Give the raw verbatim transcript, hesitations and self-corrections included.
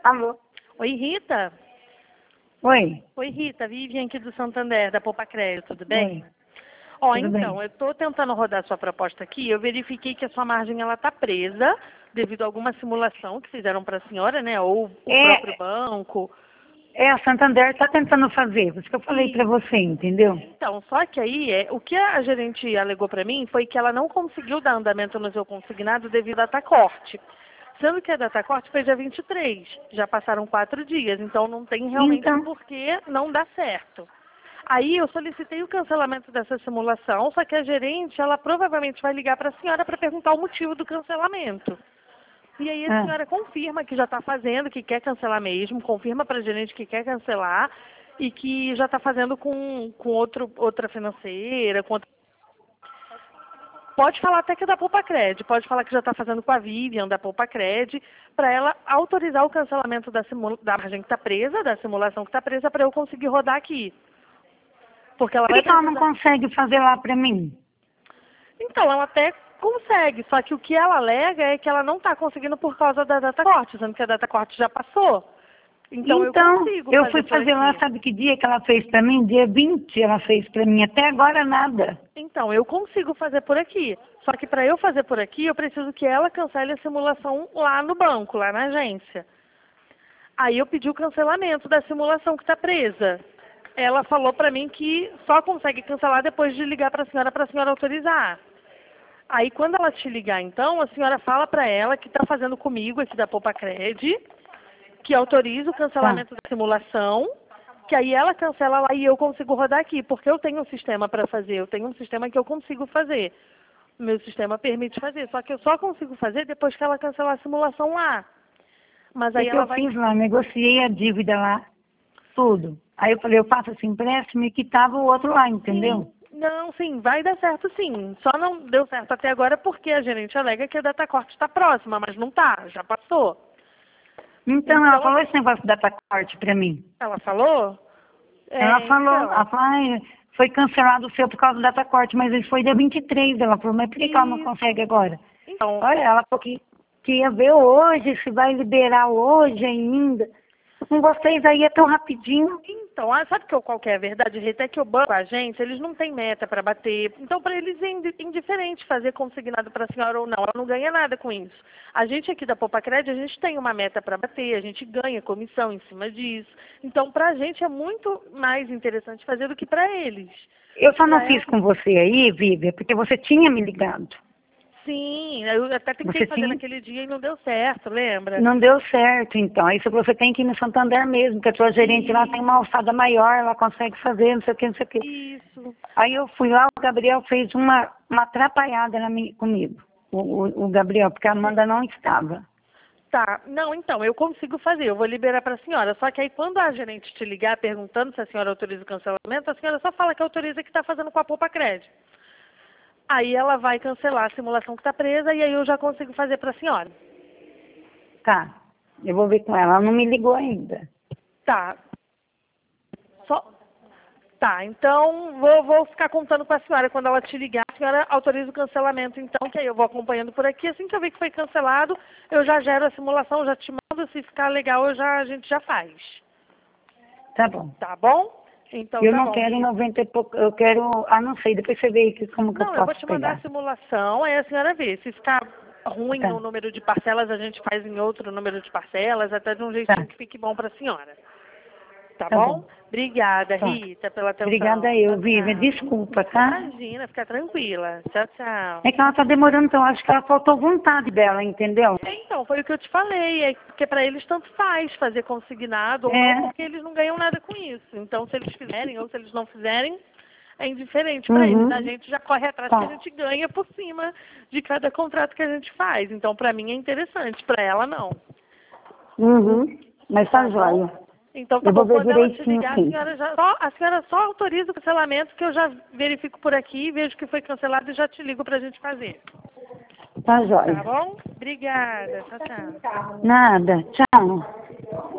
Alô? Oi, Rita. Oi. Oi, Rita. Vivian aqui do Santander, da Poupa Crédito, tudo bem? Oi. Ó, Tudo então, bem? eu estou tentando rodar sua proposta aqui. Eu verifiquei que a sua margem ela está presa devido a alguma simulação que fizeram para a senhora, né? Ou o É, próprio banco. é a Santander está tentando fazer, por isso que eu falei E, para você, entendeu? então, só que aí, é, o que a gerente alegou para mim foi que ela não conseguiu dar andamento no seu consignado devido à data corte. Sendo que a data corte foi dia vinte e três. Já passaram quatro dias, então não tem realmente Então, por que não dar certo. Aí eu solicitei o cancelamento dessa simulação, só que a gerente, ela provavelmente vai ligar para a senhora para perguntar o motivo do cancelamento. E aí a ah, senhora confirma que já está fazendo, que quer cancelar mesmo, confirma para a gerente que quer cancelar e que já está fazendo com, com outro, outra financeira, com outra... Pode falar até que é da Poupa Cred, pode falar que já está fazendo com a Vivian da Poupa Cred, para ela autorizar o cancelamento da, simula... da margem que está presa, da simulação que está presa, para eu conseguir rodar aqui. Porque ela por vai que que ela não precisar... consegue fazer lá para mim? Então, ela até consegue, só que o que ela alega é que ela não está conseguindo por causa da data corte, sendo que a data corte já passou. Então, eu Então, consigo eu fazer fui por fazer lá, aqui. sabe que dia que ela fez para mim? Dia vinte ela fez para mim, até agora nada. Então, eu consigo fazer por aqui. Só que para eu fazer por aqui, eu preciso que ela cancele a simulação lá no banco, lá na agência. Aí eu pedi o cancelamento da simulação que está presa. Ela falou para mim que só consegue cancelar depois de ligar para a senhora, para a senhora autorizar. Aí quando ela te ligar então, a senhora fala para ela que está fazendo comigo aqui da Poupa Cred, que autoriza o Tá. cancelamento da simulação, que aí ela cancela lá e eu consigo rodar aqui, porque eu tenho um sistema para fazer, eu tenho um sistema que eu consigo fazer. Meu sistema permite fazer, só que eu só consigo fazer depois que ela cancelar a simulação lá. Mas aí Porque ela eu vai... fiz lá, negociei a dívida lá, tudo. Aí eu falei, eu faço esse empréstimo e quitava o outro lá, entendeu? Sim, não, sim, vai dar certo sim. Só não deu certo até agora porque a gerente alega que a data corte está próxima, mas não está, já passou. Então, ela Então, falou esse negócio da corte para mim. ela falou? Ela É, falou, ela então. falou, ai, foi cancelado o seu por causa do data corte, mas ele foi dia vinte e três. Ela falou, mas por que, que ela não Isso. consegue agora? Então, Olha, ela falou que, que ia ver hoje, se vai liberar hoje ainda. Com vocês aí é tão rapidinho. então, ah, sabe que, qual que é a verdade, Rita? É que o banco, a agência, eles não têm meta para bater. Então, para eles é indi- indiferente fazer consignado para a senhora ou não. Ela não ganha nada com isso. A gente aqui da Poupa Cred, a gente tem uma meta para bater, a gente ganha comissão em cima disso. Então, para a gente é muito mais interessante fazer do que para eles. Eu só não Para fiz ela, com você aí, Vivian, porque você tinha me ligado. sim, eu até tentei Você fazer tinha, naquele dia e não deu certo, lembra? não deu certo, então. Aí você tem que ir no Santander mesmo, que a sua gerente lá tem uma alçada maior, ela consegue fazer, não sei o que, não sei o que. Isso. Aí eu fui lá, o Gabriel fez uma, uma atrapalhada na mi- comigo, o, o, o Gabriel, porque a Amanda não estava. Tá, não, então, eu consigo fazer, eu vou liberar para a senhora. Só que aí quando a gerente te ligar perguntando se a senhora autoriza o cancelamento, a senhora só fala que autoriza que está fazendo com a Poupa Cred. Aí ela vai cancelar a simulação que está presa e aí eu já consigo fazer para a senhora. Tá, eu vou ver com ela, ela não me ligou ainda. Tá. Só... Tá, então vou, vou ficar contando com a senhora. Quando ela te ligar, a senhora autoriza o cancelamento, então, que aí eu vou acompanhando por aqui. Assim que eu ver que foi cancelado, eu já gero a simulação, já te mando. Se ficar legal, eu já, a gente já faz. Tá bom. Tá bom? Então Eu tá não bom, quero Rita. noventa e pouco, eu quero, ah, não sei, depois você vê aqui como que eu Não, eu vou posso te mandar a pegar. simulação, aí a senhora vê. Se ficar ruim Tá, no número de parcelas, a gente faz em outro número de parcelas, até de um jeitinho tá, que fique bom para a senhora. Tá tá bom. bom? Obrigada, Tá. Rita, pela Obrigada atenção. eu, Tchau, Vivian. tchau. Desculpa, tá? Imagina, fica tranquila. Tchau, tchau. É que ela tá demorando, então acho que ela faltou vontade dela, entendeu? Então, foi o que eu te falei, é porque para eles tanto faz fazer consignado ou não, É. porque eles não ganham nada com isso. Então, se eles fizerem ou se eles não fizerem, é indiferente para eles. A Uhum. gente já corre atrás que a Tá. gente ganha por cima de cada contrato que a gente faz. Então, para mim é interessante, para ela não. Uhum. Mas tá Tá bom? jóia. Então, tá Eu vou bom. ver Quando ela te direitinho ligar, a sim. senhora, já, só, a senhora só autoriza o cancelamento, que eu já verifico por aqui, vejo que foi cancelado e já te ligo para a gente fazer. Tá Tá jóia. bom? Obrigada. Tchau, tchau. Nada. Tchau.